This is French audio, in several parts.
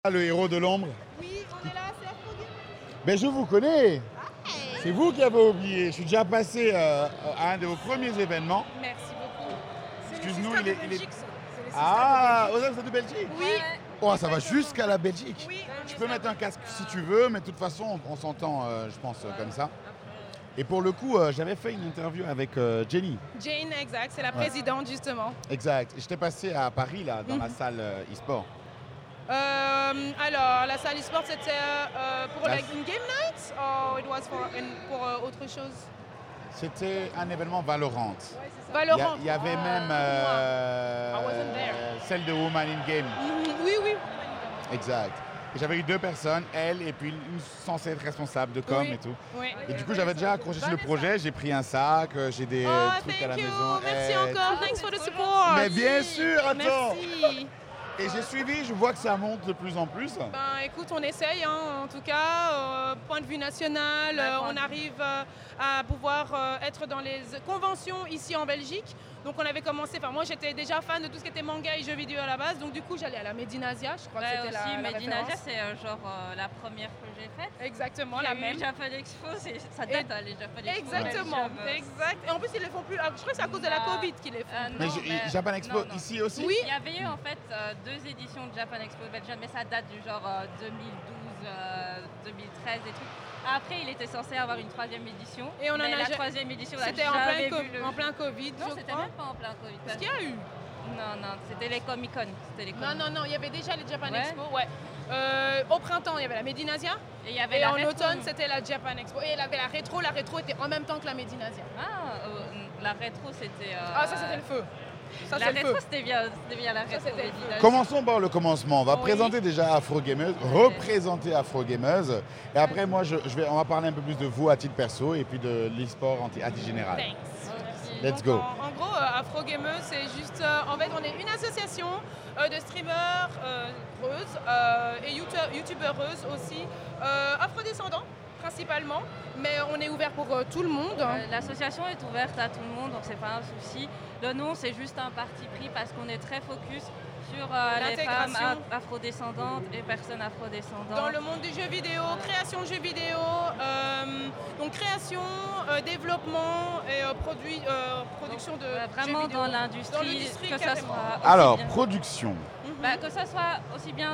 Le héros de l'ombre. Oui, on est là, c'est Afrogamer. Mais je vous connais. Hey. C'est vous qui avez oublié. Je suis déjà passé à un de vos premiers événements. Merci beaucoup. Excuse-nous, C'est les il est... sisters de Belgique. Ah, aux Œuvres de Belgique. Oui. Oh, ça va jusqu'à la Belgique. Oui. Tu peux mettre un casque si tu veux, mais de toute façon, on s'entend, je pense, comme ça. Et pour le coup, j'avais fait une interview avec Jenny. Jane, exact, c'est la présidente justement. Exact. Et j'étais passé à Paris, là, dans la salle e-sport. Alors, la salle e-sport, c'était pour une game night ou it was pour autre chose? C'était un événement Valorant. Valorant. Il y avait même celle de Woman in Game. Oui, oui. Exact. Et j'avais eu deux personnes, elle et puis une censée être responsable de com et tout. Oui. Et du coup, j'avais déjà accroché sur le projet, j'ai pris un sac, j'ai des trucs à la maison. Merci encore. Thanks for the support. Mais bien sûr, attends. Merci. Et j'ai suivi, je vois que ça monte de plus en plus. Ben, écoute, on essaye, hein, en tout cas, point de vue national, on arrive à pouvoir être dans les conventions ici en Belgique. Donc on avait commencé, enfin moi j'étais déjà fan de tout ce qui était manga et jeux vidéo à la base, donc du coup j'allais à la Medinasia, je crois que c'était la Medinasia, c'est la première que j'ai faite. Exactement, la même. Japan Expo, ça date, les Japan Expo. Exactement, exact. Et en plus ils les font plus, je crois que c'est à cause de la Covid qu'ils les font. Mais Japan Expo ici aussi? Oui. Il y avait eu en fait 2 éditions de Japan Expo Belgium, mais ça date du genre 2012, 2013 et tout. Après, il était censé avoir une 3e édition. Et la 3e édition, c'était en plein Covid. Non, c'était même pas en plein Covid. Qu'est-ce qu'il y a eu? Non, c'était les Comic-Con. Non, il y avait déjà les Japan Expo, ouais. Au printemps, il y avait la Medinasia. Et en automne, c'était la Japan Expo. Et il y avait la rétro. La rétro était en même temps que la Medinasia. La rétro, c'était... Ah, ça, c'était le feu. Ça, la rétro, c'était bien la rétro. Commençons par le commencement. On va présenter déjà Afrogameuse, représenter Afrogameuse. Et après, moi, on va parler un peu plus de vous à titre perso et puis de l'e-sport à titre général. Thanks. Let's go. En gros, Afrogameuse, c'est juste... en fait, on est une association de streamers et youtubeuses aussi, afrodescendants principalement, mais on est ouvert pour tout le monde. L'association est ouverte à tout le monde, donc c'est pas un souci. Le nom, c'est juste un parti pris parce qu'on est très focus sur les femmes afrodescendantes et personnes afrodescendantes. Dans le monde du jeu vidéo, création de jeux vidéo, donc création, développement et production de vraiment jeux vidéo. dans l'industrie, que ça soit... Alors, production. Que ça soit aussi bien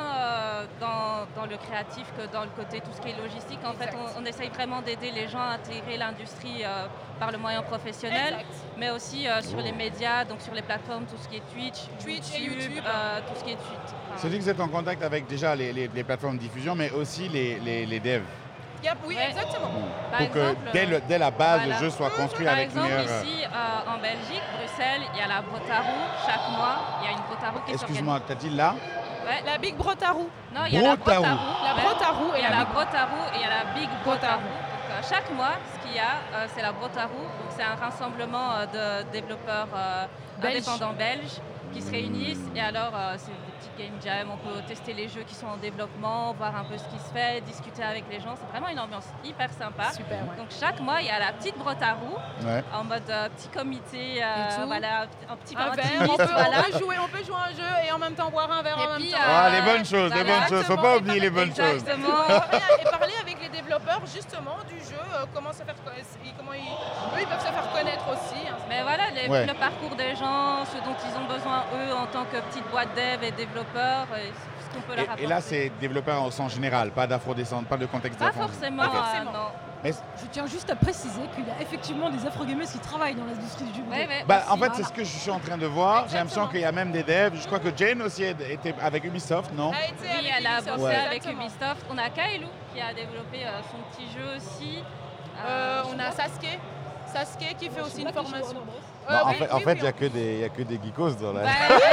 dans le créatif que dans le côté tout ce qui est logistique. En fait, on essaye vraiment d'aider les gens à intégrer l'industrie par le moyen professionnel, mais aussi sur les médias, donc sur les plateformes, tout ce qui est Twitch et YouTube, tout ce qui est Twitch. C'est-à-dire que vous êtes en contact avec déjà les plateformes de diffusion, mais aussi les devs. Oui, exactement. Pour que dès la base, le jeu soit construit avec une meilleure... Ici, en Belgique, Bruxelles, il y a la Brotarou. Chaque mois, il y a une Brotarou qui est Excuse-moi, t'as dit là? Ouais. La Big Brotarou. Non, il y a la Brotarou. La Brotarou et la Brotarou et il y a la Big Brotarou. Donc, chaque mois, ce qu'il y a, c'est la Brotarou. Donc, c'est un rassemblement de développeurs indépendants belges qui se réunissent. Et alors, c'est des petits game jam. On peut tester les jeux qui sont en développement, voir un peu ce qui se fait, discuter avec les gens. C'est vraiment une ambiance hyper sympa. Super, ouais. Donc, chaque mois, il y a la petite Brotarou en mode petit comité, voilà, un petit verre. On peut jouer un jeu et en même temps boire un verre en même temps. Les bonnes choses, les bonnes choses. Faut pas oublier les bonnes choses. Et parler avec les développeurs justement du jeu, comment ils peuvent se faire connaître aussi. Mais voilà, le parcours des gens, ce dont ils ont besoin eux en tant que petite boîte dev et développeurs, ce qu'on peut leur apporter. Et là, c'est développeurs au sens général, pas d'afro-descendants, pas de contexte d'afro. Pas forcément. Non. Mais je tiens juste à préciser qu'il y a effectivement des afrogameuses qui travaillent dans l'industrie du jeu vidéo. En fait, c'est ce que je suis en train de voir. J'ai l'impression qu'il y a même des devs. Je crois que Jane aussi était avec Ubisoft, non? Oui, elle a bossé avec Ubisoft. On a Kaelou qui a développé son petit jeu aussi. On a Sasuke qui fait aussi une formation. En fait, il n'y a que des geekos dans la...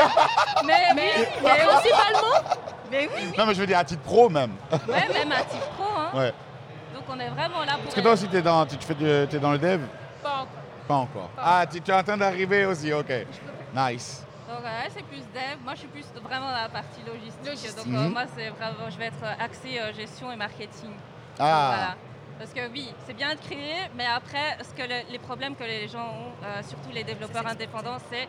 mais principalement. Mais oui. Non, mais je veux dire à titre pro même. Ouais, même à titre pro. Hein. Ouais. Donc on est vraiment là pour... Parce que toi aussi, t'es dans le dev? Pas encore. Pas encore. Ah, tu es en train d'arriver aussi, ok. Nice. Donc c'est plus dev. Moi, je suis plus vraiment dans la partie logistique. Donc moi, c'est vraiment, je vais être axée gestion et marketing. Ah. Donc, voilà. Parce que oui, c'est bien de créer, mais après, les problèmes que les gens ont, surtout les développeurs indépendants, c'est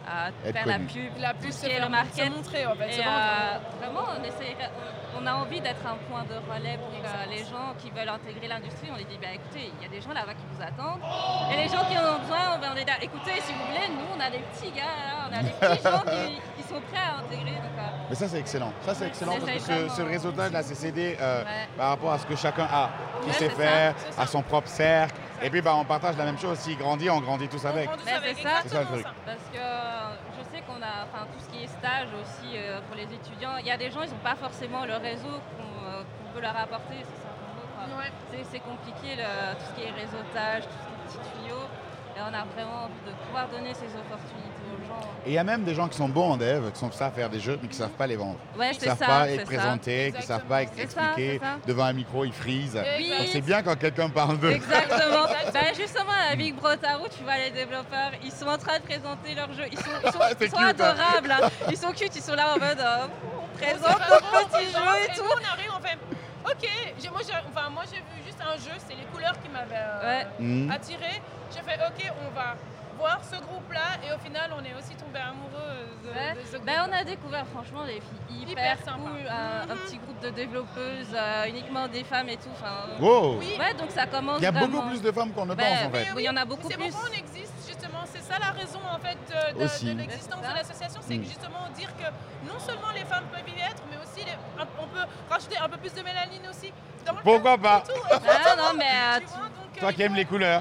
à Être faire la connu. pub, La plus qui est le market. se montrer en fait, Et se vendre. vraiment, on a envie d'être un point de relais pour les gens qui veulent intégrer l'industrie. On les dit, écoutez, il y a des gens là-bas qui vous attendent. Et les gens qui en ont besoin, on les dit, écoutez, si vous voulez, nous, on a des petits gars, là, on a des petits gens qui sont prêts à intégrer. Donc, Mais ça, c'est excellent. Ça, c'est excellent parce que J'essaie ce réseautage, la CCD, Ouais. par rapport à ce que chacun a, qui Ouais, sait c'est faire, ça, c'est ça. à son propre cercle. Et puis, on partage la même chose. S'il grandit, on grandit tous avec. On prend tous Ben, avec, c'est ça. C'est ça, le exactement truc. ça. Parce que je sais qu'on a tout ce qui est stage aussi pour les étudiants. Il y a des gens, ils n'ont pas forcément le réseau qu'on peut leur apporter. C'est ça qu'on veut, quoi. Ouais. C'est compliqué, tout ce qui est réseautage, tout ce qui est petits tuyaux. Et on a vraiment envie de pouvoir donner ces opportunités aux gens. Et il y a même des gens qui sont bons en dev, qui savent faire des jeux, mais qui ne savent pas les vendre. Ouais, Qui c'est ne savent ça. pas c'est être ça. présentés, qui ne savent pas C'est ça, expliquer. c'est ça. Devant un micro, ils frisent. Oui. Donc, c'est bien quand quelqu'un parle d'eux. Exactement. Justement, à Big Brotaro, tu vois les développeurs, ils sont en train de présenter leur jeu. Ils sont C'est cute, hein. adorables. Hein. Ils sont cute, ils sont là en mode on présente nos petits jeux et Et tout. nous, on arrive, on fait OK. Moi, j'ai vu juste un jeu, c'est les couleurs qui m'avaient Ouais. Mhm. attiré. J'ai fait OK, on va voir ce groupe-là. Et au final, on est aussi tombé amoureux de ce groupe. On a découvert franchement des filles Hyper hyper sympa. cool, un petit groupe de développeuses, uniquement des femmes et tout. Wow. Oui. Ouais, donc ça commence Il y a vraiment. beaucoup plus de femmes qu'on ne Ben, pense, en mais fait. oui, il y en a beaucoup C'est plus. pourquoi on existe, justement. C'est ça la raison, en fait, Aussi. de l'existence C'est ça. de l'association. C'est que justement dire que non seulement les femmes peuvent y être, mais aussi on peut rajouter un peu plus de mélanine aussi. Dans le Pourquoi pas? tout, Ah non, mais tu vois, donc, Toi qui aimes les couleurs.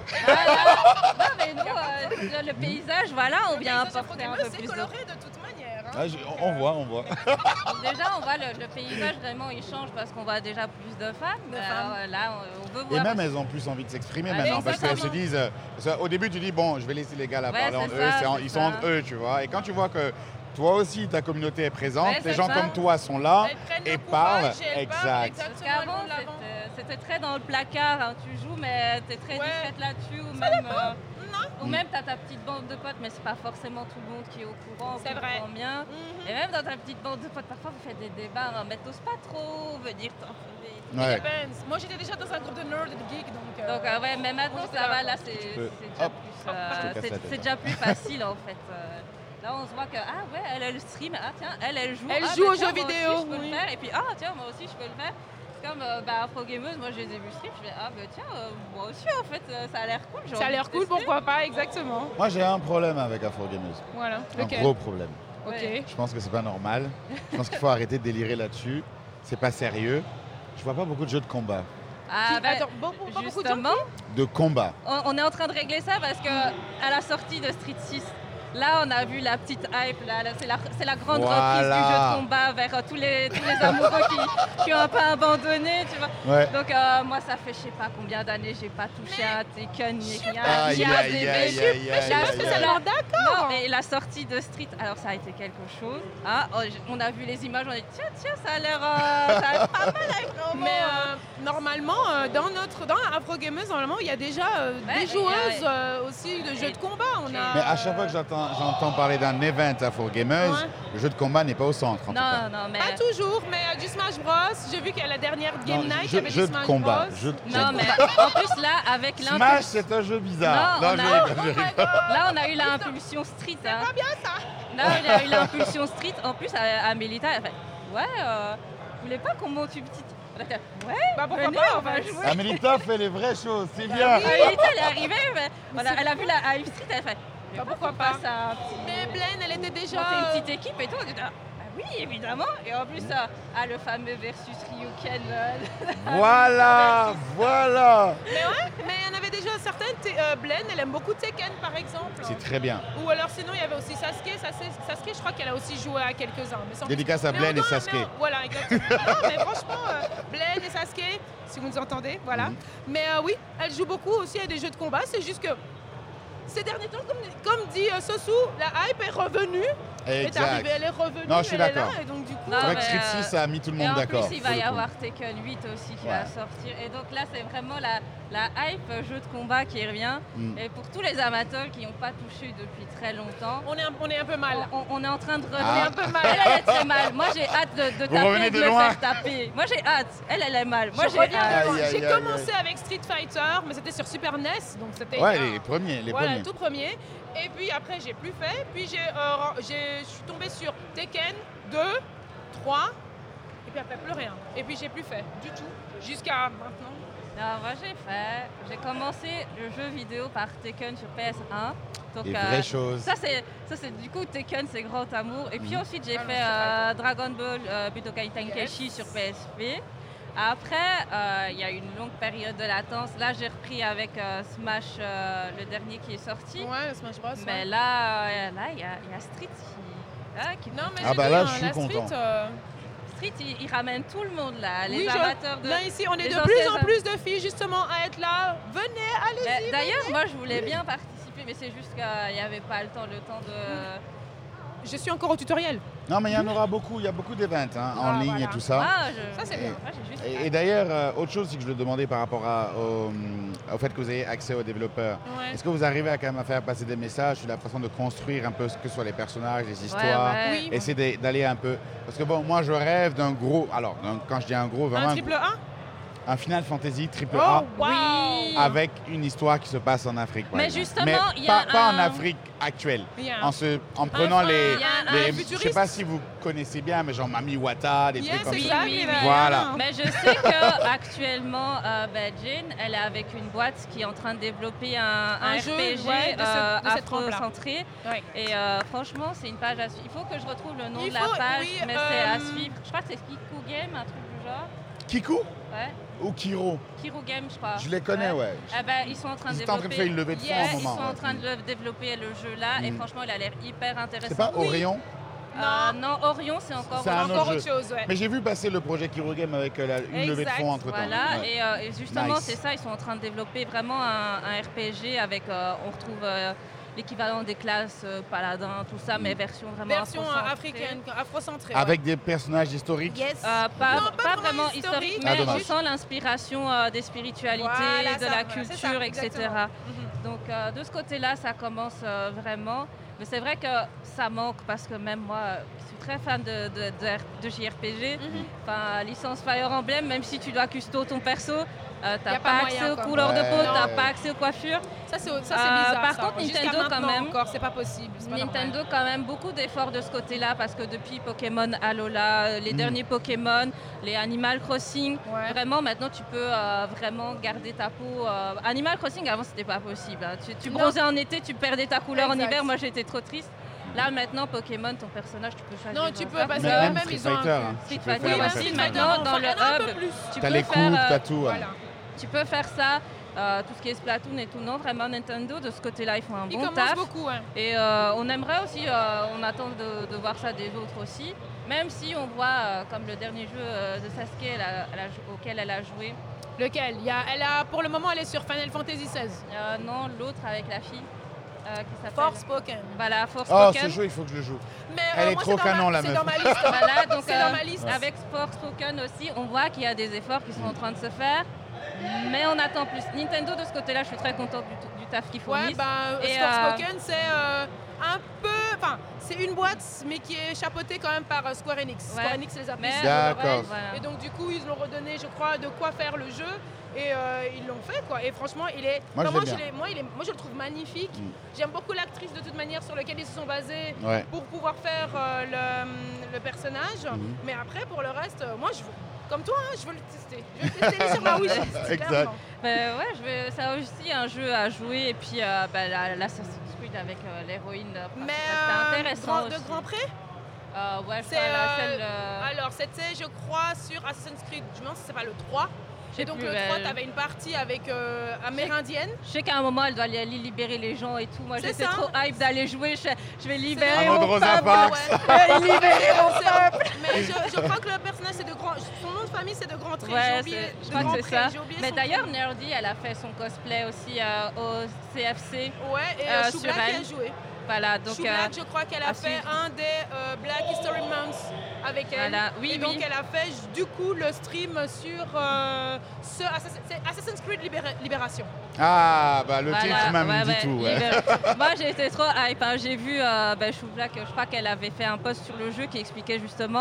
non, mais nous, le paysage, voilà, on le vient paysage apporter un afro-gameuse, peu c'est plus de. coloré de toute manière. Hein. Ah, on voit. Donc déjà, on voit le paysage vraiment, il change parce qu'on voit déjà plus de femmes. Là, on veut Et voir. même elles ont plus envie de s'exprimer Ouais, maintenant parce qu'elles se exactement. disent. Au début, tu dis bon, je vais laisser les gars là Ouais, parler c'est entre eux. ça, Ils c'est sont ça. entre eux, tu vois. Et quand tu vois que toi aussi ta communauté est présente, Ouais, les c'est gens ça. comme toi sont là Elles prennent et le parlent. courage et elles parlent, Exact. Parce exactement, elles qu'avant, vont de l'avant. c'était très dans le placard, hein, tu joues, mais t'es très Ouais. discrète là-dessus. Ou Ça même, Non. ou même t'as ta petite bande de potes, mais c'est pas forcément tout le monde qui est au courant, C'est qui vrai. comprend bien. Mhm. Et même dans ta petite bande de potes, parfois vous faites des débats, hein, mais t'oses pas trop venir t'enlever. Ouais. Depends. Moi, j'étais déjà dans un groupe de nerds et de geeks, donc. Donc ouais, mais maintenant moi, j'étais ça va, là, là c'est peux- déjà hop, plus, je te casse la tête, c'est hein. déjà plus facile en fait. Là on se voit que elle stream, tiens, elle joue. Elle Ah, joue bah, aux tiens, jeux moi aussi, vidéo, je peux oui. le faire. Et puis tiens, moi aussi je peux le faire. C'est comme Afro-Gameuse, moi j'ai des vues stream, je fais tiens, moi aussi en fait ça a l'air cool. j'ai Ça a envie l'air de cool, tester. pourquoi pas, exactement. Moi j'ai un problème avec Afro-Gameuse. Voilà. Un Ok. gros problème. Ok. Ouais. Je pense que c'est pas normal. Je pense qu'il faut arrêter de délirer là-dessus. C'est pas sérieux. Je vois pas beaucoup de jeux de combat. Ah, bah, Attends, pas beaucoup de gens. justement, De combat. on est en train de régler ça parce que à la sortie de Street 6, là on a vu la petite hype, là, c'est la grande Voilà. reprise du jeu de combat vers tous les amoureux qui ont un peu abandonné, tu vois. Ouais. Donc moi ça fait je sais pas combien d'années j'ai pas touché à Tekken ni rien. Aïe, Ni à aïe, bébé. aïe, aïe, aïe, J'ai aïe, acheté aïe. ça Alors, d'accord. Non, mais la sortie de Street, alors ça a été quelque chose. On a vu les images, on a dit tiens, ça a l'air pas mal avec vraiment. Mais normalement, dans Afro-Gameuse, normalement, il y a déjà des joueuses aussi de jeux de combat. On a, Mais à chaque fois que j'entends parler d'un event Afro-Gameuse, Ouais. le jeu de combat n'est pas au centre en tout cas. non, mais. Pas toujours, mais du Smash Bros. J'ai vu qu'à la dernière Game Non, Night, il y avait jeu du de Smash combat. Bros. Jeu de Non, combat. mais en plus là, avec Smash, l'impulsion. c'est un jeu bizarre. Non, on je a- rigole, je Oh my rigole. God. Là, on a eu l'impulsion street. Hein. Pas bien ça. Là, on a eu l'impulsion street. En plus, à Mélita, elle fait vous voulez pas qu'on monte une petite. On a fait, ouais, Bah pourquoi venez, pas, on va en fait. jouer. Amelita fait les vraies choses, c'est bien. Mélita, elle est arrivée, elle a vu la hype street, elle fait Bah, pourquoi qu'on pas. fasse un petit. Mais Blaine, elle était déjà. monter une petite équipe et tout. On dit, oui, évidemment. Et en plus, le fameux versus Ryuken. Voilà, voilà. Mais il y en avait déjà certaines. Blaine, elle aime beaucoup Tekken, par exemple. C'est très bien. Ou alors sinon, il y avait aussi Sasuke. Sasuke, je crois qu'elle a aussi joué à quelques-uns. Mais sans Dédicace à Mais Blaine on et doit- Sasuke. mais voilà, exactement. Non, mais franchement, Blaine et Sasuke, si vous nous entendez, voilà. Mhm. Mais oui, elle joue beaucoup aussi à des jeux de combat. C'est juste que ces derniers temps, comme dit Sosu, la hype est revenue. Est arrivée, Exact. elle est revenue. Non, je suis elle est là, d'accord. et donc du coup, Non, C'est vrai mais, que Street 6 a mis tout le Et monde en d'accord. plus, il va pour y le coup. avoir Tekken 8 aussi qui Ouais. va sortir. Et donc là, c'est vraiment la hype jeu de combat qui revient. Mm. Et pour tous les amateurs qui n'ont pas touché depuis très longtemps, on est un peu mal. on est en train de revenir Ah. un peu mal. Elle est très mal. Moi, j'ai hâte de revenez taper, de de le loin. faire taper. Moi, j'ai hâte. Elle est mal. Moi, Je j'ai reviens de hâte. loin. Aïe, aïe, J'ai aïe, commencé avec Street Fighter, mais c'était sur Super NES, donc c'était. Ouais, les premiers. Voilà, premier. Ouais, tout premier. Et puis après, j'ai plus fait. Puis je suis tombée sur Tekken 2, 3. Et puis après, plus rien. Et puis j'ai plus fait du tout. Jusqu'à maintenant. Non, moi j'ai commencé le jeu vidéo par Tekken sur PS1. Donc, Des vraies choses. Ça c'est du coup Tekken, c'est grand amour. Et puis ensuite j'ai Ah non, fait c'est Dragon Ball Budokai Tenkaichi sur PSP. Après, il y a eu une longue période de latence. Là, j'ai repris avec Smash, le dernier qui est sorti. Ouais, le Smash Bros. Mais ouais. là, il y a Street qui Non, mais Ah j'ai bah dit, là, hein, je suis la content. Street, Street, il ramène tout le monde là, les oui, amateurs de. là ici, on est les de plus en anciens- plus de filles justement à être là. Venez, allez-y. D'ailleurs, moi je voulais bien participer, mais c'est juste qu'il n'y avait pas le temps de. Je suis encore au tutoriel. Non, mais il y en aura beaucoup. Il y a beaucoup d'événements hein, en Ah, ligne voilà. et tout ça. Ça, c'est bien. Moi, j'ai juste Et d'ailleurs, autre chose, c'est que je le demandais par rapport au fait que vous ayez accès aux développeurs. Ouais. Est-ce que vous arrivez à quand même à faire passer des messages sur la façon de construire un peu ce que soient les personnages, les histoires, ouais. Oui. essayer d'aller un peu. Parce que bon, moi je rêve d'un gros. Alors, quand je dis un gros, vraiment Un triple A. un Final Fantasy triple Oh, A wow. Oui. avec une histoire qui se passe en Afrique. par Mais exemple. justement, Mais il y a pas en un- Afrique actuelle. Il y a En prenant un- les. il y a un je ne futuriste. sais pas si vous connaissez bien, mais genre Mami Wata, des Yes, trucs comme oui, ça. oui, exactly oui. that. Voilà. Mais je sais qu'actuellement, Jane, elle est avec une boîte qui est en train de développer un jeu, RPG ouais, de cette trempe-là. afro-centré. Ouais. Et franchement, c'est une page à suivre. Il faut que je retrouve le nom Il de la faut- page, oui, mais c'est à suivre. Je crois que c'est Kiku Game, un truc du genre. Kiku Ouais. ou Kiro? Kiru Game, je crois. Je les connais, ouais. Ah ben, ils sont en train de Ils étaient en train de faire une levée de fonds Yeah, en ils moment. sont en ouais. train de développer le jeu là et Mm. franchement, il a l'air hyper intéressant. C'est pas Orion? Non, Orion, c'est encore C'est un autre Encore autre autre chose, ouais. Mais j'ai vu passer le projet Kiro Game avec une levée de fonds entre temps. Voilà, et justement, Nice. c'est ça, ils sont en train de développer vraiment un RPG avec, on retrouve l'équivalent des classes paladins, tout ça, mais version vraiment Version afro-centrée. africaine, afro-centrée. Avec des personnages historiques. Yes. Pas Non, pas vraiment historique, Ah, mais dommage. on sent l'inspiration des spiritualités, Voilà, de ça, la voilà, c'est culture, ça, etc. exactement. Donc de ce côté-là, ça commence vraiment. Mais c'est vrai que ça manque parce que même moi, je suis très fan de JRPG. Enfin, licence Fire Emblem, même si tu dois custo ton perso, Y t'as a pas pas moyen, accès aux quoi. couleurs de Ouais, peau, t'as ouais. pas accès aux coiffures. Ça, c'est bizarre. par ça. contre, Jusqu'à Nintendo, quand maintenant même. encore, c'est pas possible. c'est pas Nintendo normal. quand même beaucoup d'efforts de ce côté-là parce que depuis Pokémon Alola, les derniers Pokémon, les Animal Crossing, Ouais. vraiment maintenant tu peux vraiment garder ta peau. Animal Crossing avant c'était pas possible, hein. Tu Non. bronzais en été, tu perdais ta couleur en Exact. hiver, moi j'étais trop triste. Là maintenant Pokémon, ton personnage tu peux choisir. Non, tu peux ça. parce Mais que même même Street ils ont un Fighter. peu- hein, Street tu peux Fighter faire Oui, un aussi, peu. aussi, maintenant dans le il y en a un peu hub, plus. tu T'as peux les faire, coupes, t'as tout. ouais. Voilà. tu peux faire ça. Tout ce qui est Splatoon et tout, non, vraiment Nintendo, de ce côté-là, ils font un Ils bon commencent taf. beaucoup, hein. Et on aimerait aussi, on attend de voir ça des autres aussi, même si on voit, comme le dernier jeu de Sasuke auquel elle a joué, Lequel pour le moment, elle est sur Final Fantasy XVI. non, l'autre avec la fille, qui s'appelle... Forspoken. Voilà, Oh, Forspoken. ce jeu, il faut que je le joue. Mais Elle est moi, trop c'est dans canon, la c'est meuf. dans ma liste. Voilà, donc C'est dans ma liste. avec Forspoken aussi, on voit qu'il y a des efforts qui sont en train de se faire, mais on attend plus. Nintendo, de ce côté-là, je suis très contente du taf qu'ils Ouais, fournissent. bah, Et, Forspoken, c'est un peu. Enfin, c'est une boîte, mais qui est chapeautée quand même par Square Enix. Ouais. Square Enix les a Mais pris. D'accord. voilà. Et donc, du coup, ils l'ont redonné, je crois, de quoi faire le jeu. Et ils l'ont fait, quoi. Et franchement, il est. Moi, je enfin, l'aime bien. moi, je le trouve magnifique. J'aime beaucoup l'actrice, de toute manière, sur laquelle ils se sont basés Ouais. pour pouvoir faire le personnage. Mais après, pour le reste, moi, comme toi, hein, je veux le tester. Je vais le tester sur ma wishlist. Exact. clairement. Ben ouais, c'est aussi un jeu à jouer et puis l'Assassin's Creed avec l'héroïne, Mais c'était intéressant de aussi. Grand Prix Ouais, C'est, alors, c'était, je crois, sur Assassin's Creed, je me demande si c'est pas le 3. Je sais Et donc plus, le 3, tu avais une partie avec amérindienne. Je sais qu'à un moment, elle doit aller libérer les gens et tout. Moi, C'est j'étais ça. trop hype d'aller jouer. Je vais libérer En mode mon Rosa peuple. Parks. Libérer mon peuple. Mais je crois que le personnage, c'est de Grand... Son nom de famille, c'est de Grand Trait. Ouais, J'ai oublié je de crois Grand que c'est Trait, ça. j'ai oublié Mais son d'ailleurs, prénom. Nerdy, elle a fait son cosplay aussi au CFC. Ouais, et sur Chou Black qui elle. a joué. Voilà, donc Chou Black, je crois qu'elle a à fait suivre. un des Black History Months avec elle. Voilà, oui, et donc oui. elle a fait du coup le stream sur c'est Assassin's Creed Libération. Ah, bah le voilà, titre même ouais, dit ouais, tout. Ouais. Moi, j'ai été trop hype. Hein. J'ai vu Chou Black, je crois qu'elle avait fait un post sur le jeu qui expliquait justement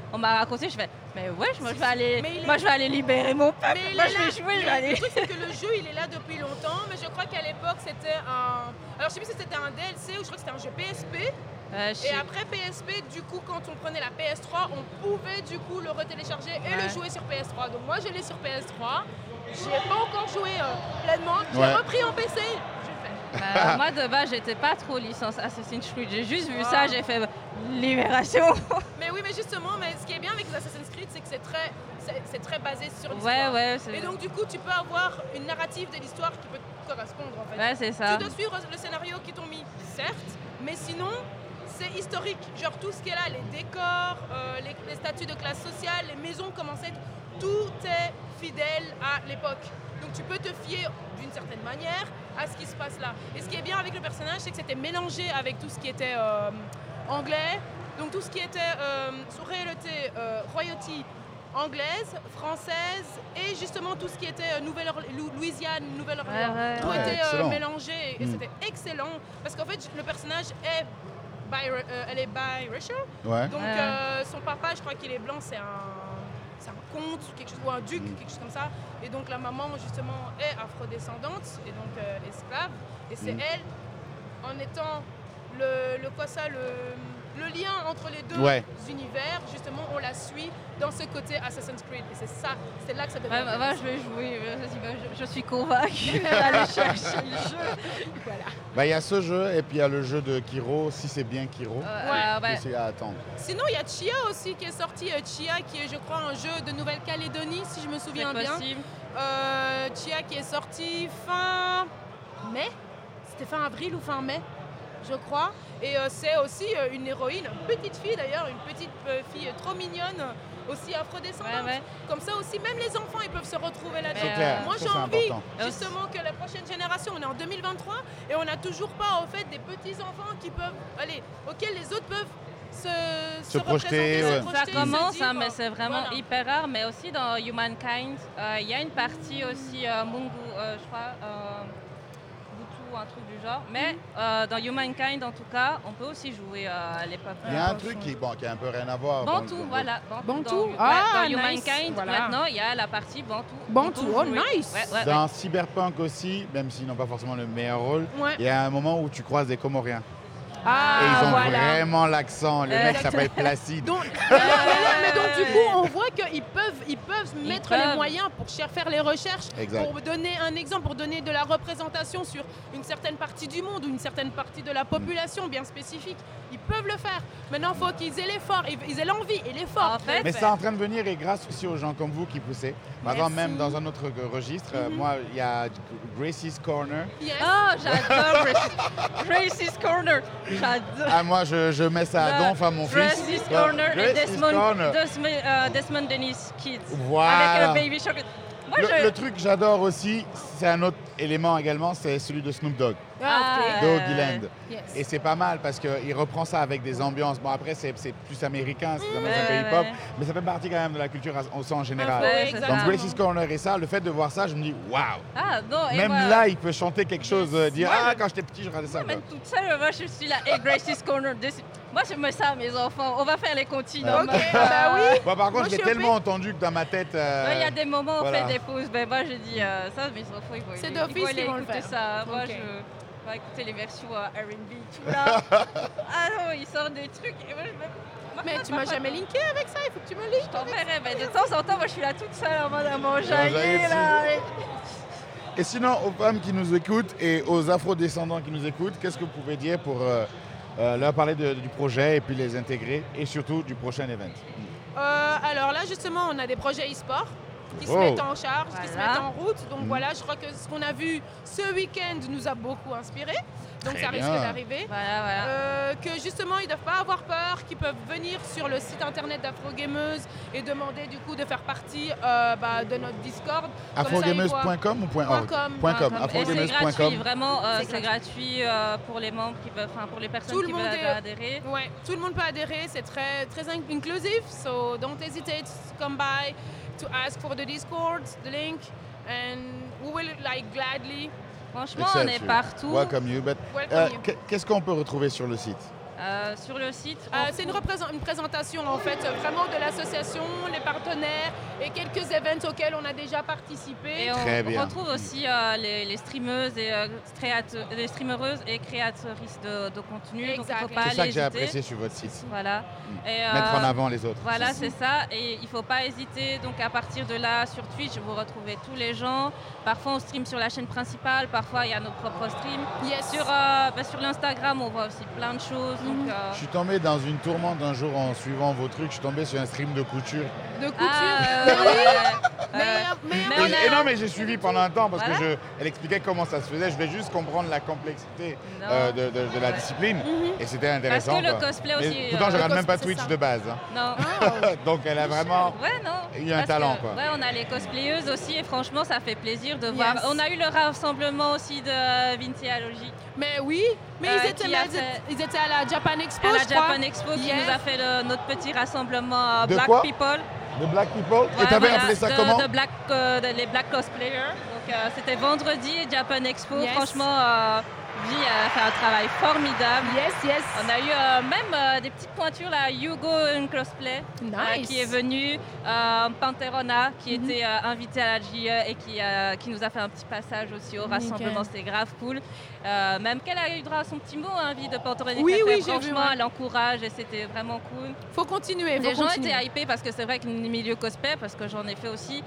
on m'a raconté, je fais, mais ouais, moi je Mais vais aller libérer mon peuple. Mais il Moi est je là. vais jouer, je vais Le aller. truc, c'est que le jeu, il est là depuis longtemps, mais je crois qu'à l'époque, c'était un... Alors, je sais plus si c'était un DLC ou je crois que c'était un jeu PSP. Et après PSP, du coup, quand on prenait la PS3, on pouvait du coup le retélécharger et le jouer sur PS3. Donc moi, je l'ai sur PS3. J'y ai pas encore joué pleinement. J'ai repris en PC. Moi de base j'étais pas trop licence Assassin's Creed, j'ai juste vu ça, j'ai fait Libération. Mais oui, mais justement, ce qui est bien avec les Assassin's Creed, c'est que c'est très basé sur l'histoire. Et donc du coup tu peux avoir une narrative de l'histoire qui peut te correspondre en fait. Ouais, c'est ça. Tu dois suivre le scénario qu'ils t'ont mis, certes, mais sinon c'est historique. Genre tout ce qui est là, les décors, les statuts de classe sociale, les maisons, comment c'est, tout est fidèle à l'époque. Donc tu peux te fier d'une certaine manière à ce qui se passe là. Et ce qui est bien avec le personnage, c'est que c'était mélangé avec tout ce qui était anglais, donc tout ce qui était sous royauté anglaise, française et justement tout ce qui était Louisiane, Nouvelle-Orléans. Tout était mélangé et c'était excellent parce qu'en fait le personnage est elle est biracial. Donc son papa, je crois qu'il est blanc, c'est un comte quelque chose, ou un duc, quelque chose comme ça. Et donc la maman justement est afrodescendante et donc esclave. Et c'est elle, en étant le lien entre les deux univers, justement on la suit dans ce côté Assassin's Creed. Et c'est là que ça devient. Moi je vais jouer, je suis convaincue d'aller chercher le jeu. Voilà. Il y a ce jeu et puis il y a le jeu de Kiro, si c'est bien Kiro. C'est à attendre. Sinon il y a Chia aussi qui est sorti, Chia qui est je crois un jeu de Nouvelle-Calédonie si je me souviens bien. Chia qui est sorti fin mai, c'était fin avril ou fin mai je crois. Et c'est aussi une héroïne, une petite fille d'ailleurs, une petite fille trop mignonne, aussi afrodescendante. Comme ça aussi, même les enfants, ils peuvent se retrouver là-dedans. Moi, j'ai envie justement que la prochaine génération, on est en 2023, et on n'a toujours pas, en fait, des petits-enfants qui peuvent, auxquels les autres peuvent se projeter. Ça commence, mais c'est vraiment hyper rare. Mais aussi dans Humankind, il y a une partie aussi, Mungu, je crois, ou un truc du genre. Mais dans Humankind, en tout cas, on peut aussi jouer à l'époque. Il y a un truc qui a un peu rien à voir. Bantu, voilà. Bantu. Dans Humankind, maintenant, il y a la partie Bantu. Bantu, nice. Dans Cyberpunk aussi, même s'ils n'ont pas forcément le meilleur rôle, il y a un moment où tu croises des Comoriens. Et ils ont vraiment l'accent. Le mec s'appelle Placide. Mais donc du coup, on voit qu'ils peuvent mettre les moyens pour faire les recherches, pour donner un exemple, pour donner de la représentation sur une certaine partie du monde ou une certaine partie de la population bien spécifique. Ils peuvent le faire. Maintenant, il faut qu'ils aient l'effort, ils aient l'envie et l'effort. Mais c'est en train de venir et grâce aussi aux gens comme vous qui poussez. Par exemple, même dans un autre registre, moi, il y a Gracie's Corner. Oh, j'adore Gracie's Corner. Ah, moi, je mets ça à donf à mon fils. Gracie's Corner et Desmond Dennis Kids. Voilà. Avec Baby Shark. Le truc que j'adore aussi, c'est un autre élément également, c'est celui de Snoop Dogg. Doggyland. Et c'est pas mal parce qu'il reprend ça avec des ambiances. Bon, après, c'est plus américain, c'est dans un pays pop, mais ça fait partie quand même de la culture au sens général. Donc, Gracie's Corner et ça, le fait de voir ça, je me dis waouh! Même là, il peut chanter quelque chose, dire quand j'étais petit, je regardais ça. Même toute seule, moi, je suis là, Gracie's Corner. Moi, je me sens, mes enfants. On va faire les continents. Bon, par contre, je l'ai tellement entendu que dans ma tête. Il y a des moments où on fait des pauses. Moi, je dis ça, mes enfants, il faut aller écouter ça. Moi, je vais écouter les versions R&B, tout là. Non, ils sortent des trucs. Et moi, mais tu m'as jamais linké avec ça, il faut que tu me links. Je t'enverrai. Mais de temps en temps, moi, je suis là toute seule en mode à m'enjailler. Et sinon, aux femmes qui nous écoutent et aux afro-descendants qui nous écoutent, qu'est-ce que vous pouvez dire pour leur parler du projet et puis les intégrer et surtout du prochain event? Alors là, justement, on a des projets e-sport qui se mettent en charge, qui se mettent en route. Donc voilà, je crois que ce qu'on a vu ce week-end nous a beaucoup inspiré. Donc ça risque d'arriver. Que justement, ils ne doivent pas avoir peur, qu'ils peuvent venir sur le site internet d'Afrogameuse et demander du coup de faire partie de notre Discord. Afrogameuse.com ou .org? Et c'est gratuit, vraiment, c'est gratuit pour les membres qui peuvent, pour les personnes qui veulent adhérer. Ouais, tout le monde peut adhérer, c'est très, très inclusif, so don't hesitate to come by, to ask for the Discord, the link, and we will gladly. Franchement, on est partout. Welcome you. Qu'est-ce qu'on peut retrouver sur le site? Sur le site c'est une présentation en fait vraiment de l'association, les partenaires et quelques événements auxquels on a déjà participé. Et on retrouve aussi les streameuses et les streamereuses et créatrices de contenu. Exact. Donc il faut pas c'est ça que j'ai hésiter. apprécié sur votre site. Voilà. Et, mettre en avant les autres. Voilà, c'est ça. Et il ne faut pas hésiter. Donc à partir de là, sur Twitch, vous retrouvez tous les gens. Parfois on stream sur la chaîne principale, parfois il y a nos propres streams. Yes. Sur l'Instagram, on voit aussi plein de choses. Donc, Je suis tombé dans une tourmente un jour en suivant vos trucs, je suis tombé sur un stream de couture. De couture. Mais j'ai suivi pendant un temps parce que elle expliquait comment ça se faisait. Je voulais juste comprendre la complexité de la discipline et c'était intéressant. Parce que le cosplay aussi. Pourtant, je regarde même pas Twitch de base. Non. Donc elle a vraiment eu un talent. Ouais, on a les cosplayeuses aussi et franchement, ça fait plaisir de voir. On a eu le rassemblement aussi de Vintialogy. Mais oui, mais ils étaient à la Japan Expo, à la Japan Expo qui nous a fait notre petit rassemblement de Black quoi People. De Black People. Et t'avais appelé ça comment? Les Black Cosplayers. Donc c'était vendredi, Japan Expo. Franchement, Vi a fait un travail formidable. Yes. On a eu même des petites pointures là, Hugo Cosplay qui est venu, Panterona qui était invité à la GE et qui nous a fait un petit passage aussi au rassemblement, c'était grave cool. Même qu'elle a eu droit à son petit mot, vie de Panterona. Oui, franchement, elle encourage et c'était vraiment cool. Faut continuer. Les gens étaient hypés parce que c'est vrai que le milieu cosplay, parce que j'en ai fait aussi.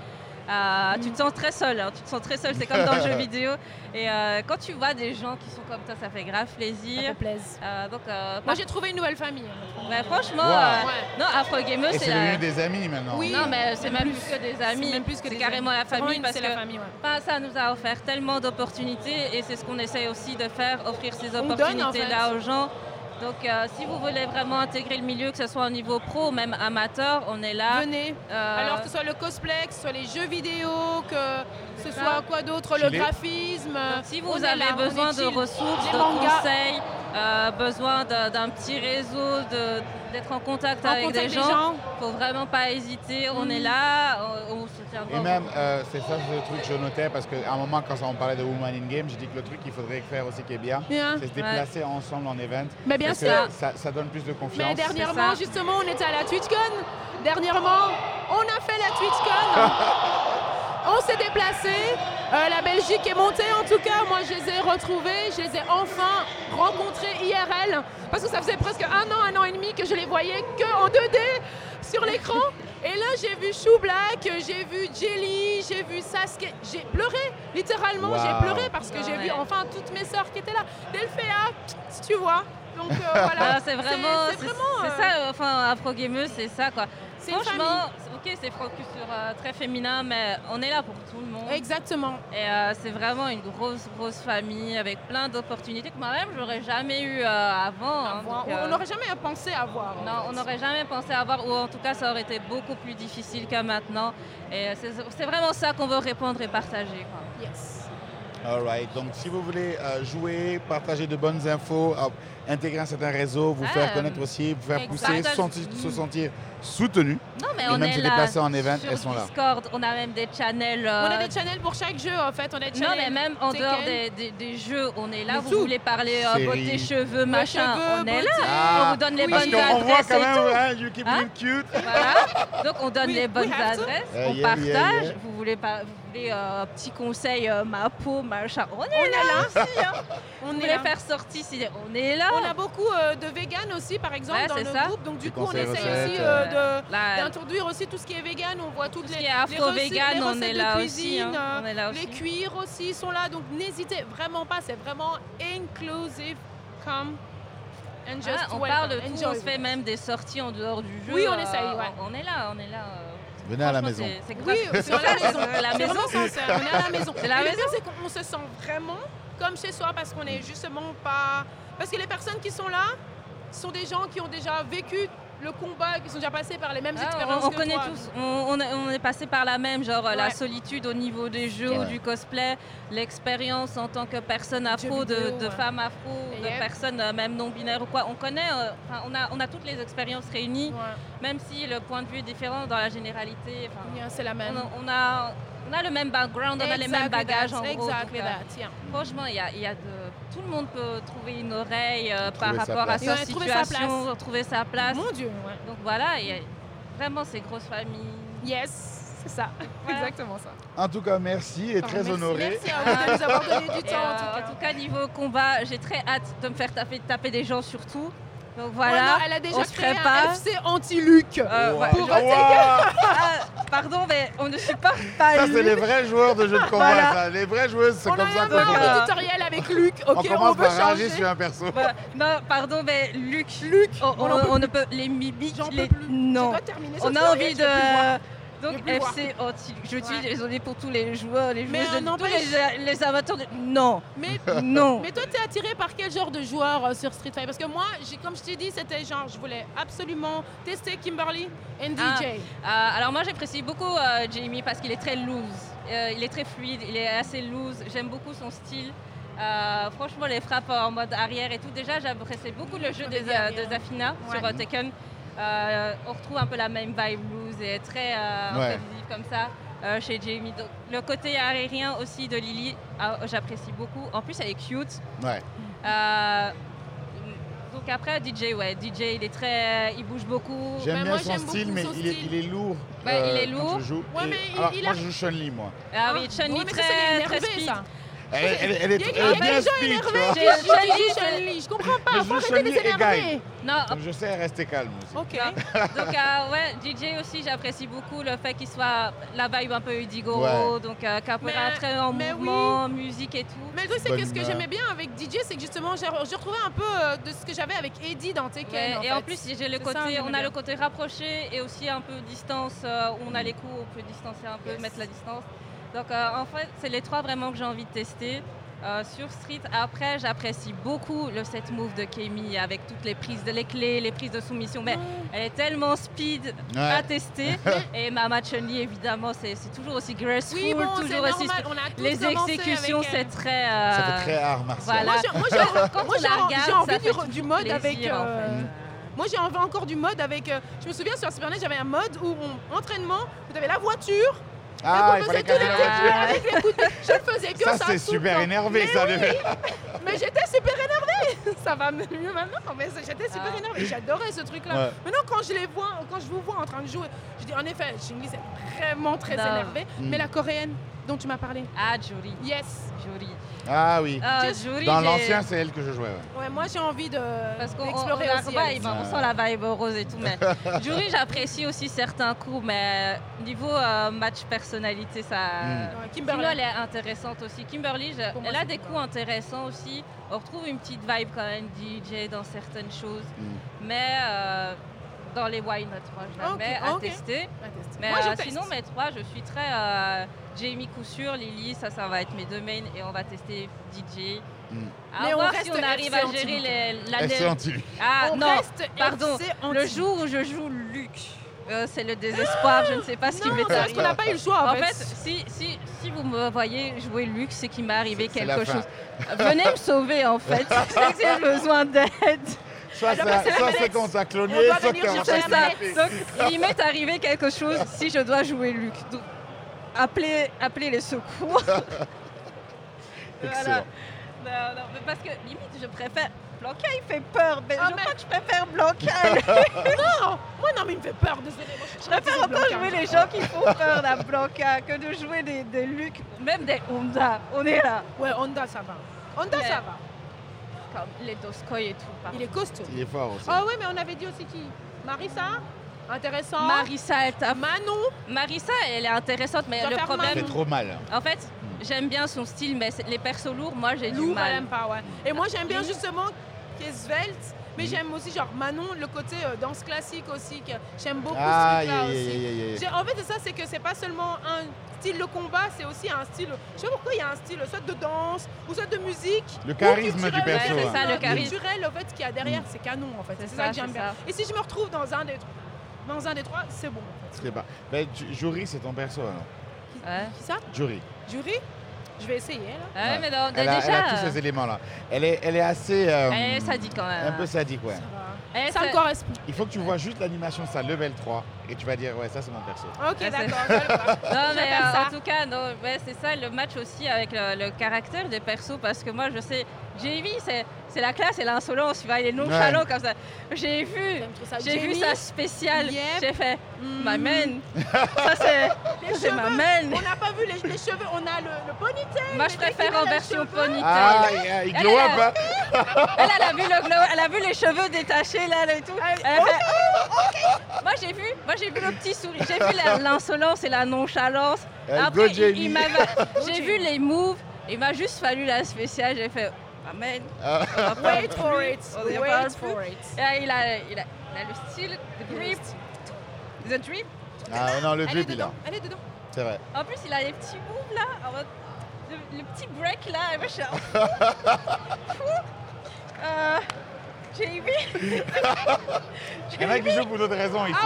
Tu te sens très seul, c'est comme dans le jeu vidéo. Et quand tu vois des gens qui sont comme toi, ça fait grave plaisir. Ça fait plaisir. Moi j'ai trouvé une nouvelle famille. Ouais, franchement, non, Afrogamer c'est devenu des amis maintenant. Oui, non, mais c'est même plus que des amis, c'est carrément la famille parce que ça nous a offert tellement d'opportunités et c'est ce qu'on essaye aussi de faire, offrir ces opportunités-là aux gens. Donc si vous voulez vraiment intégrer le milieu, que ce soit au niveau pro ou même amateur, on est là. Venez. Alors que ce soit le cosplay, que ce soit les jeux vidéo, que ce soit quoi d'autre, le graphisme. Donc, si vous avez besoin de ressources, de conseils, besoin d'un petit réseau, d'être en contact avec des gens, il ne faut vraiment pas hésiter. On est là, on se tient Et même, c'est ça le truc que je notais, parce qu'à un moment, quand on parlait de Woman in Game, j'ai dit que le truc qu'il faudrait faire aussi qui est bien, c'est se déplacer ensemble en event. Mais bien sûr. Ça donne plus de confiance. Mais dernièrement, justement, on était à la TwitchCon. Dernièrement, on a fait la TwitchCon. On s'est déplacé. La Belgique est montée en tout cas. Moi, je les ai retrouvés. Je les ai enfin rencontrés IRL. Parce que ça faisait presque un an et demi que je les voyais qu'en 2D sur l'écran. Et là, j'ai vu Shoe Black, j'ai vu Jelly, j'ai vu Sasuke. J'ai pleuré, littéralement, j'ai pleuré parce que j'ai vu enfin toutes mes sœurs qui étaient là. Delphéa, si tu vois. Donc voilà. C'est vraiment ça, enfin, Afrogameuse, c'est ça quoi. Franchement, ok, c'est focus sur très féminin, mais on est là pour tout le monde. Exactement. Et c'est vraiment une grosse famille avec plein d'opportunités que moi-même, j'aurais jamais eu avant. On n'aurait jamais pensé avoir. Non, on n'aurait jamais pensé avoir, ou en tout cas, ça aurait été beaucoup plus difficile qu'à maintenant. Et c'est vraiment ça qu'on veut répondre et partager, quoi. Yes. Alright, donc si vous voulez jouer, partager de bonnes infos, intégrer un certain réseau, vous faire connaître aussi, vous faire pousser, se sentir soutenu. Non, mais et on même est se là déplacer en event, sur elles sont là. Discord, on a même des channels. On a des channels pour chaque jeu en fait. On a des non, mais même en dehors des jeux, on est là. Vous voulez parler beauté, cheveux, machin, on est là. On vous donne les bonnes adresses. On voit quand même, et hein, you keep me cute. Voilà. Donc on donne les bonnes adresses, on partage. Vous voulez petit conseil, ma peau, machin. On est là aussi. Vous voulez faire sortir, on est là. On a beaucoup de véganes aussi, par exemple, dans le groupe. Donc du coup, on essaye aussi d'introduire aussi tout ce qui est vegan. On voit toutes les afro-vegan, on est là cuisine, aussi. Les cuirs aussi sont là. Donc n'hésitez vraiment pas, c'est vraiment inclusive. Come and just on parle de tout, on se fait même des sorties en dehors du jeu. Oui, on essaye. On est là. Venez à la maison. Oui, c'est à la maison. C'est vraiment sincère. On est à la maison. Et le pire, c'est qu'on se sent vraiment comme chez soi parce qu'on n'est justement pas... Parce que les personnes qui sont là sont des gens qui ont déjà vécu le combat, qui sont déjà passés par les mêmes expériences on connaît tous, on est passé par la même, la solitude au niveau des jeux ou du cosplay, l'expérience en tant que personne afro, de femmes afro, de personnes même non-binaires ou quoi. On connaît, on a toutes les expériences réunies, même si le point de vue est différent dans la généralité. C'est la même. On a le même background, on a les mêmes bagages en gros. Franchement, franchement, il y a de tout le monde peut trouver une oreille par rapport à sa situation, trouver sa place. Mon Dieu, ouais. Donc voilà, il y a vraiment ces grosses familles. Yes, c'est ça, exactement ça. En tout cas, merci et très honoré. Merci à vous de nous avoir donné du temps. En tout cas, niveau combat, j'ai très hâte de me faire taper des gens surtout. Donc voilà, non, elle a déjà on se créé prépare. un FC anti-Luc. Pardon, mais on ne supporte pas Ça, Luc. c'est les vrais joueurs de jeux de combat. Voilà. Ça. Les vraies joueuses, c'est comme ça qu'on On fait. a un tutoriel avec Luc. On Ok, commence veut par rager changer. sur un perso. Non, pardon, mais Luc, on ne peut les mimiques, J'en peux plus. non. Je dois terminer ce On a tutoriel, envie je peux plus voir. Donc plus voir. FC anti. Je suis désolée pour tous les joueurs, les Mais joueuses, tous n'empêche- les amateurs de. Non, Mais non. Mais toi, t'es attiré par quel genre de joueur sur Street Fighter? Parce que moi, comme je t'ai dit, c'était genre, je voulais absolument tester Kimberly et DJ. Alors moi, j'apprécie beaucoup Jamie parce qu'il est très loose. Il est très fluide, il est assez loose. J'aime beaucoup son style. Franchement, les frappes en mode arrière et tout. Déjà, j'apprécie beaucoup le jeu de Zafina sur Tekken. On retrouve un peu la même vibe loose et très imprévisible comme ça chez Jamie. Donc, le côté aérien aussi de Lily, j'apprécie beaucoup. En plus, elle est cute. Ouais. Donc après, DJ, il est très, il bouge beaucoup. J'aime bien moi, son j'aime style, beaucoup mais son il style. est lourd. Il est lourd. Quand je joue. Ouais, Et- mais alors, il moi, a- je joue Chun-Li, moi. Ah oui, Chun-Li Ouais, mais ça, c'est très énervé, speed. ça. Elle est Il y a bien des gens speed, tu énervés vois. qui Chun-Li, jouent Chun-Li. Je comprends pas. Mais je Faut joue arrêter de Chun-Li et s'énerver. Non, Donc je sais rester calme aussi. Ok. donc DJ aussi, j'apprécie beaucoup le fait qu'il soit la vibe un peu Udigoro, Ouais. donc capoeira Mais- très en mais mouvement, musique et tout. Mais le truc, c'est Bonne que ce que humeur. j'aimais bien avec DJ, c'est que justement, j'ai retrouvé un peu de ce que j'avais avec Eddie dans Tekken. Ouais, et fait. en plus, j'ai le C'est ça, côté, j'aime on a bien. le côté rapproché et aussi un peu distance, où on a les coups, on peut distancer un peu, Yes. mettre la distance. Donc en fait, c'est les trois vraiment que j'ai envie de tester. Sur Street, après, j'apprécie beaucoup le set move de Kemi avec toutes les prises de les clés, les prises de soumission. Mais elle est tellement speed à tester. Et Mama Chun-Li, évidemment, c'est toujours aussi graceful, Oui, bon, c'est toujours aussi. normal. On a tous Les commencé exécutions, avec c'est elle. très. Ça fait très art martial. Voilà. Quand Moi, on la regarde, j'ai ça envie fait du toujours mode plaisir, avec. en fait. Moi, j'ai envie encore du mode avec. Je me souviens sur Super NES, j'avais un mode où entraînement, vous avez la voiture. Ah, et il vous fallait faisiez tous casser les la coups de pied voiture. avec les coups de pied. Je le faisais que ça. Ça, c'est tout le super temps. énervé, Mais ça. oui, mais j'étais super énervée. Ça va mieux maintenant, mais j'étais super Ah. énervée. J'adorais ce truc-là. Ouais. Maintenant, quand je vous vois en train de jouer, je dis en effet, Chun-Li, c'est vraiment très Non. énervé. Mais la coréenne dont tu m'as parlé. Ah, Juri. Yes. Juri. Ah oui. Juri, Dans j'ai- l'ancien, c'est elle que je jouais. Ouais. Ouais, moi j'ai envie Parce qu'on d'explorer a aussi. la elle. vibe, on sent la vibe rose et tout. Mais Juri, j'apprécie aussi certains coups, mais niveau match personnalité, ça. Ouais, Sinon, Kimberly. elle est intéressante aussi. Kimberly, Pour moi, elle a c'est des Kimberly. coups intéressants aussi. On retrouve une petite vibe quand même DJ dans certaines choses. Mais dans les Why Not, moi, je la Ok, mets à ok. tester. Mais Moi, je teste. sinon, mes trois, je suis très Jamie coup sûr, Lily, ça va être mes deux mains et on va tester DJ. À Mais on voir reste si on arrive à FC gérer la Elle s'est anti-lui. Ah On non, reste pardon. FC anti. Le jour où je joue Luc, c'est le désespoir, je ne sais pas ce qui Non, m'est c'est parce qu'on arrivé. n'a pas eu le choix En fait, si vous me voyez jouer Luc, c'est qu'il m'est arrivé C'est la quelque fin. chose. Venez me sauver en fait, si j'ai besoin d'aide. Soit c'est qu'on t'a cloné, On doit soit venir t'es en chercher C'est la ça. manette. Donc il m'est arrivé quelque chose si je dois jouer Luc. Donc, appelez les secours. Excellent. Non, mais parce que limite je préfère. Blanca il fait peur, mais Ah, je mais- crois que je préfère Blanca. Non, moi non, mais il me fait peur. Désolé. Moi, Je préfère encore jouer les gens qui font peur la Blanca que de jouer des Luc, même des Honda. On est là. Ouais, Honda ça va. Honda Mais- ça va. Comme les Doskoy et tout. Il est costaud. Il est fort aussi. Ah oui, mais on avait dit aussi qui? Marissa. Intéressant. Marissa, elle tape. Manon. Marissa, elle est intéressante, mais Tu vas le faire Il fait problème, trop mal. en fait, j'aime bien son style, mais les persos lourds, moi j'ai du Lourd, elle mal. aime pas, ouais. Et moi j'aime bien Lily. justement qui est svelte. Mais j'aime aussi genre Manon, le côté danse classique aussi. J'aime beaucoup ce truc-là aussi. En fait, c'est ça, c'est que c'est pas seulement un style de combat, c'est aussi un style. Je sais pas pourquoi il y a un style, soit de danse ou soit de musique. Le ou charisme du culturel. perso. Ouais, c'est hein. ça, le charisme. Culturel, en fait, qu'il y a derrière, c'est canon en fait. C'est C'est ça, ça que j'aime c'est bien. ça. Et si je me retrouve dans un des trois, c'est bon. En C'est pas. Ben, Juri, c'est ton perso alors. fait. Ouais. Qui ça? Jury. Jury? Je vais essayer là. Ouais, mais non, Elle a déjà, tous ces éléments-là. Elle est assez. elle est sadique quand même. Un peu sadique, ouais. Ça va. Elle, Ça c'est- me correspond. Il faut que tu vois juste l'animation de sa level 3. et tu vas dire, ouais, ça c'est mon perso. Ok, d'accord, je vais le voir. Non, mais ça. en tout cas, non, ouais, c'est ça le match aussi avec le caractère des persos, parce que moi, je sais, Jamie, c'est la classe et l'insolence, tu vois, il est nonchalant comme ça. J'ai vu sa spéciale, j'ai fait, ma man, ça c'est ma man. On n'a pas vu les cheveux, on a le ponytail. Moi, je préfère en version ponytail. Ah, il glow up, hein. Elle a vu le glow, elle a vu les cheveux détachés là et tout. Elle a fait, Moi j'ai vu le petit sourire, j'ai vu l'insolence et la nonchalance. Après j'ai vu les moves, il m'a juste fallu la spéciale, j'ai fait amen. Wait for it. Et il a le style, the grip. The drip. Ah non, le drip il a. Elle est dedans. C'est vrai. En plus il a les petits moves là, en mode, le petit break là, et moi je suis j'ai vu. Il y en a qui jouent pour d'autres raisons ici. Ah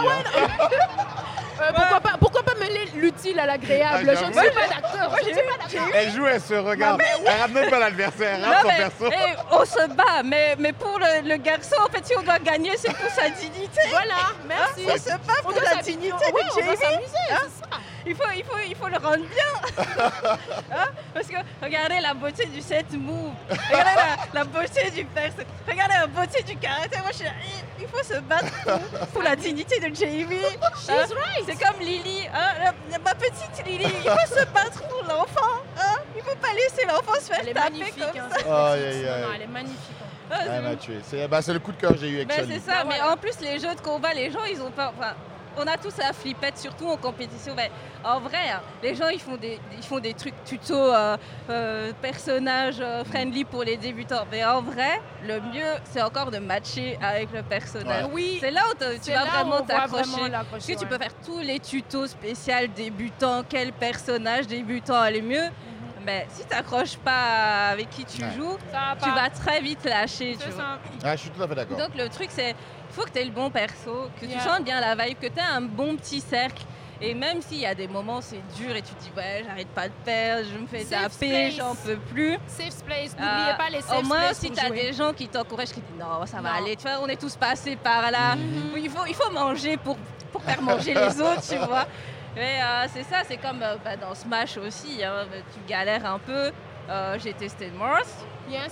ouais, pourquoi pas mêler l'utile à l'agréable? Ah, Je ne suis pas d'accord. Elle joue, elle se regarde. Elle rate même pas l'adversaire, elle rate son perso. On se bat, mais pour le garçon, en fait, si on doit gagner, c'est pour sa dignité. Voilà, merci. On se bat pour la dignité de Jamie. C'est ça. Il faut le rendre bien. Parce que regardez la beauté du set move. Regardez la beauté du perso. Regardez la beauté du caractère. Moi, il faut se battre pour la dignité de Jamie. She's right. C'est comme Lily, ma petite Lily. Il faut se battre pour l'enfant. Il ne faut pas laisser l'enfant se faire taper comme ça. Non, elle est magnifique. Elle m'a tué. C'est le coup de cœur que j'ai eu avec Chun-Li. C'est ça, mais en plus les jeux de combat, les gens ils ont pas. Enfin, on a tous la flippette, surtout en compétition. Mais en vrai, les gens ils font des trucs tuto, personnages friendly pour les débutants. Mais en vrai, le mieux c'est encore de matcher avec le personnage. Ouais. Oui. C'est là où tu vas vraiment t'accrocher. Parce que tu peux ouais. faire tous les tutos spéciaux débutants, quel personnage débutant est le mieux. Mais si tu n'accroches pas avec qui tu joues, tu vas très vite lâcher. Tu vois. Ah, je suis tout à fait d'accord. Donc le truc c'est, il faut que tu aies le bon perso, que tu sentes bien la vibe, que tu aies un bon petit cercle. Et même s'il y a des moments c'est dur et tu te dis ouais j'arrête pas de perdre, je me fais taper, j'en peux plus. Safe place, n'oubliez pas les safe places. Au moins si tu as des gens qui t'encouragent, qui disent non ça va aller, tu vois, on est tous passés par là. Il faut manger pour faire manger les autres, tu vois. Mais c'est ça, c'est comme dans Smash aussi, hein, tu galères un peu. J'ai testé Morse. Yes.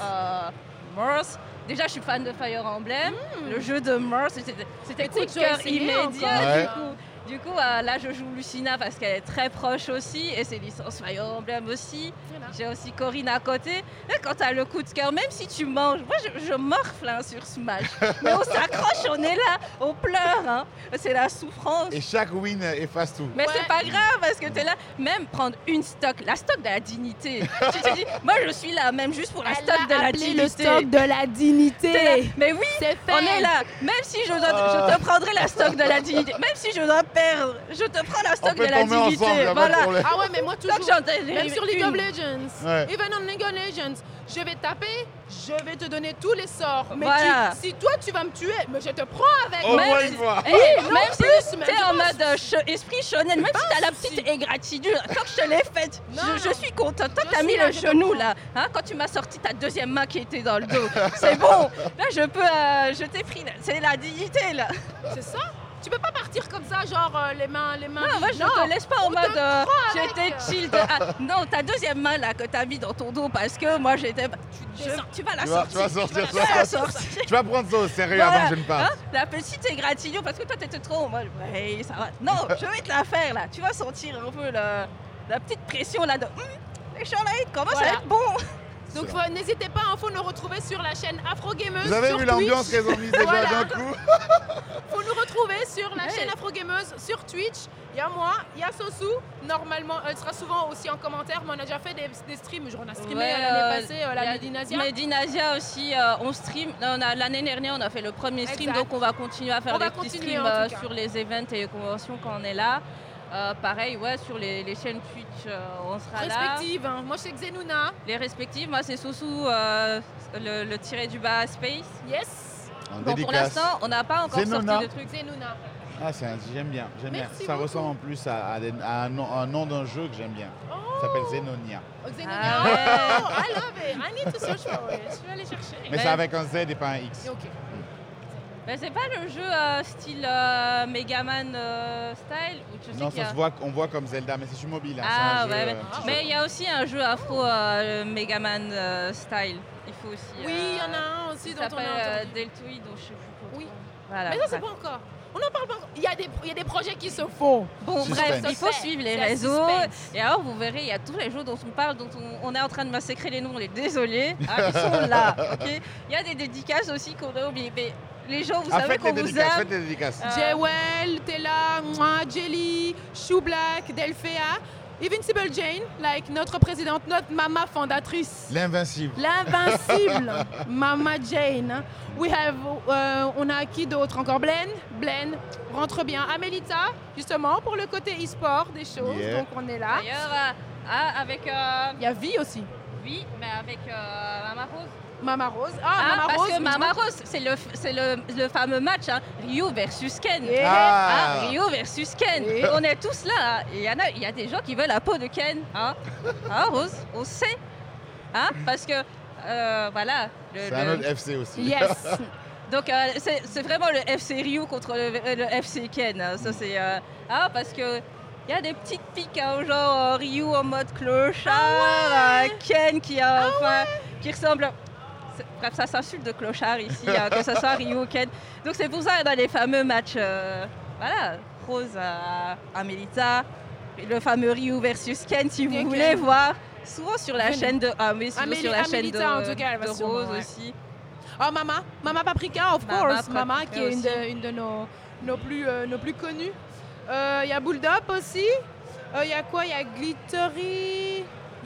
Morse. Déjà, je suis fan de Fire Emblem. Le jeu de Morse, c'était coup de cœur immédiat. Ouais. Du coup, là, je joue Lucina parce qu'elle est très proche aussi. Et c'est licence Fire Emblem aussi. Voilà. J'ai aussi Corinne à côté. Là, quand tu as le coup de cœur, même si tu manges, moi, je morfle sur Smash. Mais on s'accroche, on est là, on pleure. Hein. C'est la souffrance. Et chaque win efface tout. Mais c'est pas grave parce que tu es là, même prendre une stock, la stock de la dignité. Tu te dis, moi je suis là même juste pour la stock de la dignité. Le stock de la dignité. Mais oui, on est là. Même si je te prendrai la stock de la dignité, même si je dois perdre, je te prends la stock de la dignité. Ensemble, voilà. Ah ouais, mais moi toujours, même sur League of Legends, even on League of Legends, je vais taper, je vais te donner tous les sorts. Mais voilà. si toi tu vas me tuer, mais je te prends avec. Au moins une fois. Même si tu es en mode esprit shonen, même si tu as la petite égratignure, tant que je te l'ai faite, je suis contente. Tant que tu as mis le genou là, hein, quand tu m'as sorti ta deuxième main qui était dans le dos, c'est bon. Là, je t'ai pris, c'est la dignité là. C'est ça. Tu peux pas partir comme ça, genre les mains. Non, moi je te laisse pas en mode j'étais chill. Non, ta deuxième main là que t'as mis dans ton dos parce que moi j'étais. Tu vas la sortir. Tu vas prendre ça au sérieux avant que je ne parte. Hein, la petite égratignure parce que toi t'étais trop en mode ouais, ça va. Non, je vais te la faire là. Tu vas sentir un peu la petite pression là de les Charlotte commence à être bon. Donc n'hésitez pas, il faut nous retrouver sur la chaîne Afro Gameuse. Vous avez vu l'ambiance qu'elles ont mise déjà d'un coup. Faut nous retrouver sur la chaîne Afro Gameuse sur Twitch. Il y a moi, il y a Sosou. Normalement, elle sera souvent aussi en commentaire, mais on a déjà fait des streams. On a streamé l'année passée la Medinasia. Medinasia aussi, on stream. L'année dernière, on a fait le premier stream, donc on va continuer à faire des petits streams sur les events et les conventions quand on est là. Pareil, ouais, sur les chaînes Twitch, on sera respectives, là. Hein. Moi, c'est Xenuna. Les respectives, moi, c'est Sousou, le tiré du bas Space. Yes. Bon, pour l'instant, on n'a pas encore sorti de trucs. Xenuna. Ah, j'aime bien. Ça ressemble en plus à un nom d'un jeu que j'aime bien. Ça s'appelle Zenonia. Xenonia. I love it. I need to search for it. Je vais aller chercher. Mais c'est avec un Z et pas un X. Ok. Ben, c'est pas le jeu style Megaman style où Non, on voit comme Zelda, mais c'est sur mobile. Hein. Ah c'est un ouais, jeu, mais il y a aussi un jeu afro Megaman style. Il faut aussi. Oui, il y en a un aussi dont on a s'appelle entendu. Deltoid, ou je sais plus quoi. Oui. Voilà. Mais ça, c'est pas encore. On en parle pas encore. Il y a des projets qui se font. Bon, Suspense. bref, il faut suivre les C'est un réseaux. suspense. Et alors, vous verrez, il y a tous les jeux dont on parle, dont on est en train de massacrer les noms, on est désolé. Ils sont là, ok. Il y a des dédicaces aussi qu'on a oubliées. Mais les gens, vous savez qu'on vous aime. Faites les dédicaces. Jewel, Tella, Jelly, Shoe Black, Delphea, Invincible Jane, like notre présidente, notre maman fondatrice. L'invincible. L'invincible, Mama Jane. On a qui d'autre encore? Blen, rentre bien. Amélita, justement, pour le côté e-sport des choses. Yeah. Donc on est là. D'ailleurs, avec. Il y a Vi aussi. Oui, mais avec Mama Rose. Mama Rose. Parce que oui, Mama Rose, c'est le fameux match, hein, Ryu versus Ken. Yeah. Ryu versus Ken. Yeah. On est tous là. Il y a des gens qui veulent la peau de Ken. Hein, Rose, on sait. Hein, parce que, voilà. C'est un autre FC aussi. Yes. Donc, c'est vraiment le FC Ryu contre le FC Ken. Hein. Ça, c'est, parce que il y a des petites piques, hein, genre Ryu en mode clochard, Ken qui ressemble. Bref, ça s'insulte de clochard ici, que ce soit Ryu ou Ken. Donc c'est pour ça dans les fameux matchs, voilà, Rose à Melita, le fameux Ryu versus Ken, si vous voulez voir, souvent sur la chaîne de sur la chaîne en tout cas, elle va de sûrement, Rose ouais. aussi. Oh, Mama Paprika, of Mama course. Mama, qui est Paprika une de nos plus connues. Il y a Bulldog aussi. Il y a quoi? Il y a Glittery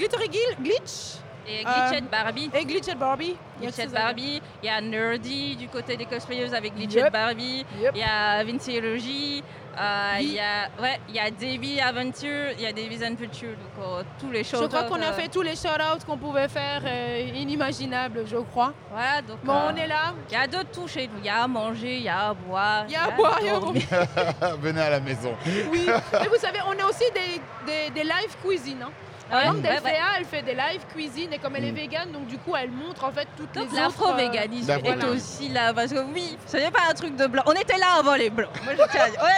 Glitch. Et Glitched Barbie. Et Glitched Barbie. Glitched Barbie. Il y a Nerdy du côté des cosplayers avec Glitched Yep. Barbie. Yep. Il y a Vinciology. Il y a Davy Adventure. Il y a Davy's Adventure. Donc tous les shows. Je crois qu'on a fait tous les shout-outs qu'on pouvait faire, inimaginables, je crois. Voilà, donc Bon, on est là. il y a de tout chez nous. Il y a à manger, il y a à boire. Il y a à boire, il y a à dormir. Venez à la maison. Oui. Et vous savez, on a aussi des live cuisine. Hein. Par exemple, Delphea, elle fait des live cuisine et comme elle est végane, donc du coup, elle montre en fait toutes Donc les autres... l'afro-véganisme est Voilà. aussi là. Parce que oui, ce n'est pas un truc de blanc. On était là avant les blancs. Moi, je tiens à dire.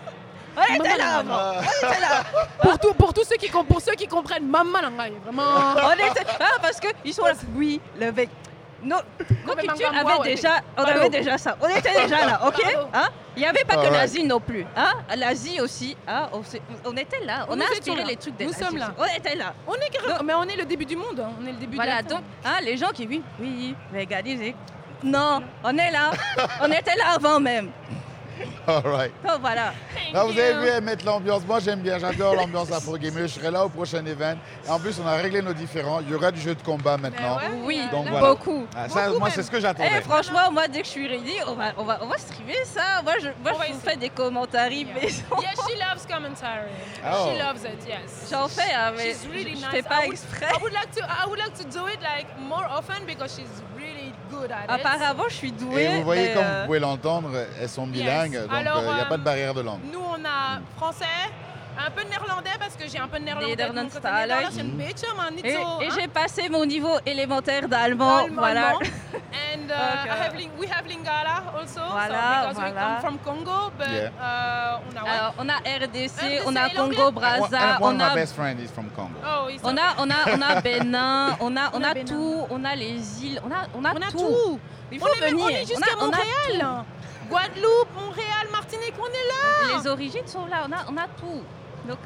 On était là avant. On était là. Pour ceux qui comprennent, maman Langai, vraiment... On était parce qu'ils sont là. Oui, le végan. Nos cultures on avait déjà ça. On était déjà là, ok? Hein? Il n'y avait pas que l'Asie non plus. Hein? L'Asie aussi. Hein? On était là. On a inspiré les trucs des Nous sommes là. On était là. On est carrément... Mais on est le début du monde. Hein. On est le début Voilà, de la donc les gens qui oui, véganisés. Non, on est là. On était là avant même. All right. Donc voilà. Là, vous avez vu mettre l'ambiance. Moi, j'aime bien. J'adore l'ambiance Afro Gamer. Je serai là au prochain event. Et en plus, on a réglé nos différends. Il y aura du jeu de combat maintenant. Ouais. Oui, Donc, voilà. beaucoup. Ah, ça, Beaucoup moi, même. c'est ce que j'attendais. Et franchement, moi, dès que je suis ready, on va streamer ça. Moi, je vous fais des commentaires maison. Yeah, she loves commentary. Oh. She loves it, yes. J'en fais, hein, mais She's really je nice. fais pas I exprès. would like to do it like more often because she's really good at it. Apparemment, je suis douée. Et vous voyez, mais, comme vous pouvez l'entendre, elles sont bilingues. Yes. Donc, il Alors, n'y a pas de barrière de langue. Nous, on a français, un peu de néerlandais parce que j'ai un peu de néerlandais. Nederlands donc, talig. Nederlands een beetje, maar niet Et, zo, et hein. j'ai passé mon niveau élémentaire d'allemand. Voilà. And we have Lingala also, Voilà, so because we voilà. come from Congo, but Yeah. Alors, on a RDC, RDC on a et Congo, l'anglais. Brazza, One on of my a best friends is from Congo. Oh, it's on a Bénin, on a Bénin. tout, on a les îles, on a on a tout. tout. Il faut on est, venir. on est jusqu'à On a Montréal. Guadeloupe, Montréal, Martinique, on est là. Les origines sont là, on a tout. Donc,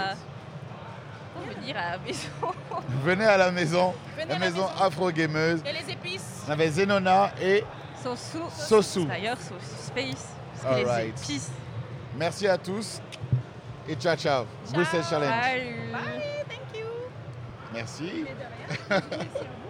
faut venir à la maison. Venez à la maison. Venez La à la maison maison. afro-gameuse. Et les épices. On avait Zenona et Sosu. D'ailleurs, Space. Parce All que right. les épices. Merci à tous. Et ciao, ciao. Bruxelles Challenge. Salut. Bye, thank you. Merci. Et de rien.